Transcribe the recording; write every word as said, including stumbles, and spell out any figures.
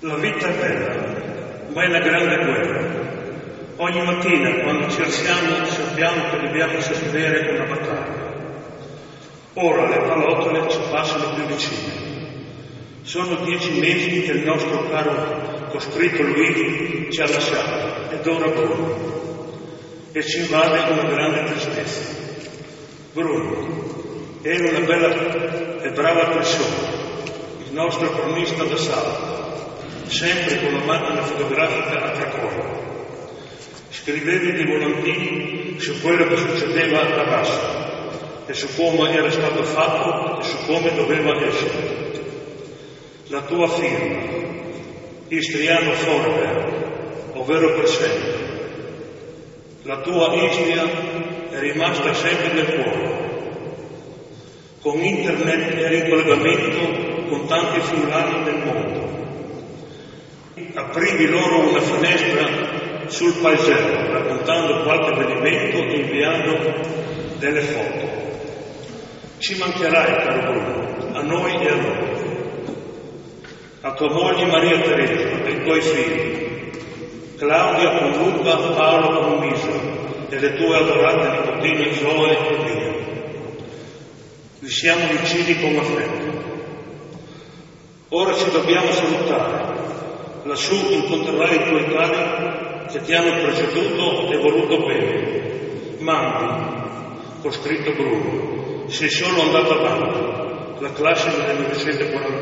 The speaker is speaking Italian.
La vita è bella, ma è una grande guerra. Ogni mattina, quando ci alziamo, sappiamo che dobbiamo sostenere una battaglia. Ora le pallottole ci passano più vicine. Sono dieci mesi che il nostro caro coscritto Luigi ci ha lasciato ed ora Bruno. E ci invade una grande tristezza. Bruno era una bella e brava persona, il nostro cronista da salto, sempre con la macchina fotografica a tracollo. Scriveva dei volantini su quello che succedeva a Rasso e su come era stato fatto e su come doveva essere. La tua firma, Istriano Forever, ovvero per sempre. La tua Istria è rimasta sempre nel cuore. Con internet eri in collegamento con tanti friulani del mondo. Aprivi loro una finestra sul paesello, raccontando qualche avvenimento e inviando delle foto. Ci mancherai, caro Bruno, a noi e a noi. A tua moglie Maria Teresa e ai tuoi figli, Claudia con Luca, Paolo con Misa e le tue adorate nipotine Zoe e Lia. Vi siamo vicini con affetto. Ora ci dobbiamo salutare. Lassù incontrerai i tuoi cari che ti hanno preceduto e voluto bene. Mandi, con scritto Bruno, sei solo andato avanti, la classe del millenovecentoquarantotto.